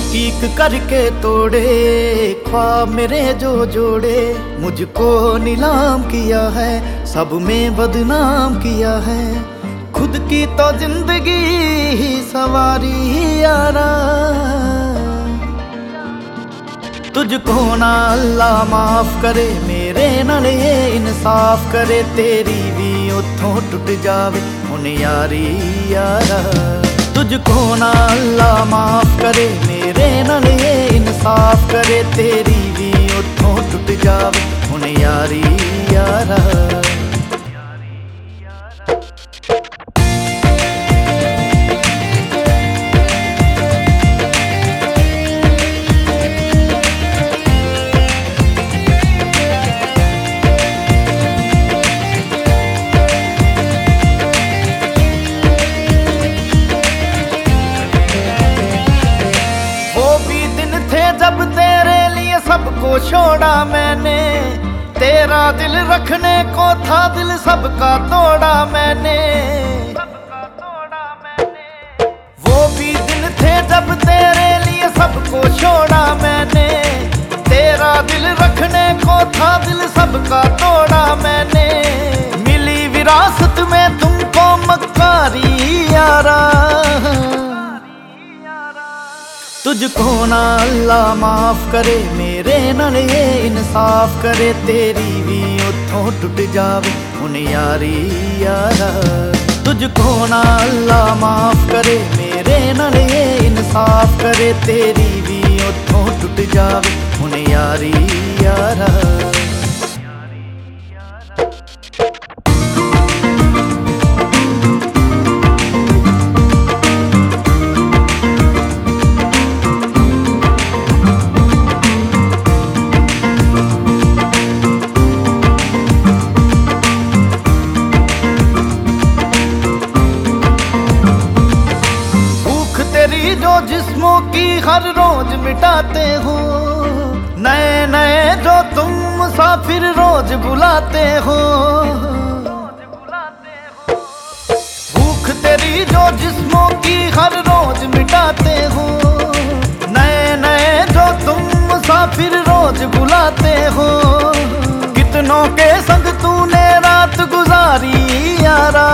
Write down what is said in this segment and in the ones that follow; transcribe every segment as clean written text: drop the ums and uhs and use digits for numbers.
ठीक करके तोड़े ख्वाब मेरे जो जोड़े, मुझको नीलाम किया है, सब में बदनाम किया है। खुद की तो जिंदगी ही सवारी यारा, तुझको ना अल्लाह माफ करे, मेरे नाल ये इंसाफ करे। तेरी भी उथों टुट जावे हुण यारी यारा, तुझको ना अल्लाह माफ करे, मेरे नाल ये इंसाफ करे। तेरी भी उथों टुट जावे हुण यारी यारा। जब तेरे लिए सबको छोड़ा मैंने, तेरा दिल रखने को था, दिल सबका तोड़ा मैंने। वो भी दिन थे जब तेरे लिए सबको छोड़ा मैंने, तेरा दिल रखने को था, दिल सबका तोड़ा मैंने। मिली विरासत में तुमको मक्कारी यारा, तुझको ना अल्लाह माफ करे, मेरे नाल ये इंसाफ करे। तेरी भी उथों टुट जावे हुण यारी यारा, तुझको ना अल्लाह माफ करे, मेरे नाल ये इंसाफ करे। तेरी भी उथों टुट जावे हुण यारी यारा। जो जिस्मों की हर रोज मिटाते हो, नए नए जो तुम मुसाफिर रोज बुलाते हो। भूख तेरी जो जिस्मों की हर रोज मिटाते हो, नए नए जो तुम मुसाफिर रोज बुलाते हो। कितनों के संग तूने रात गुजारी यारा,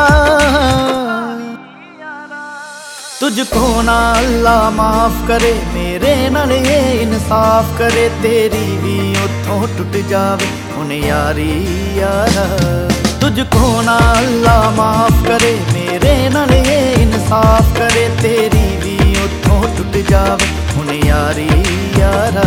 तुझको ना अल्लाह माफ करे, मेरे नाल ये इंसाफ करे। तेरी भी उथों टुट जावे हुण यारी यारा, तुझको ना अल्लाह माफ करे, मेरे नाल ये इंसाफ करे। तेरी भी उथों टुट जावे हुण यारी यारा।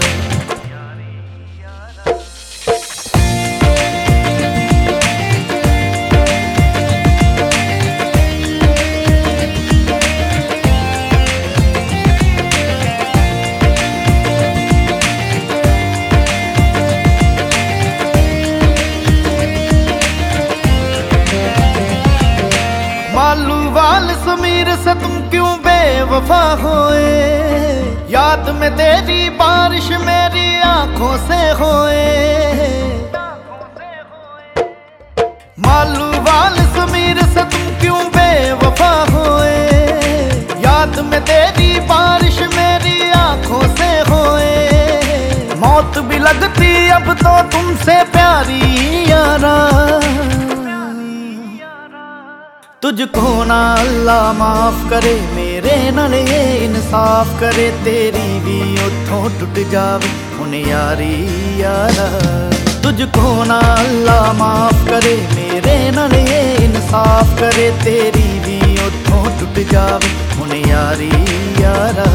मालूवाल समीर से तुम क्यों बेवफा होए, याद में तेरी बारिश मेरी आंखों से होए। मालूवाल समीर से तुम क्यों बेवफा होए, याद में तेरी बारिश मेरी आंखों से होए। मौत भी लगती अब तो तुमसे प्यारी यारा, तुझको ना अल्लाह माफ करे, मेरे नाल ये इंसाफ करे। तेरी भी उथों टुट जावे हुण यारी यारा, तुझको ना अल्लाह माफ करे, मेरे नाल ये इंसाफ करे। तेरी भी उथों टुट जावे हुण यारी यारा।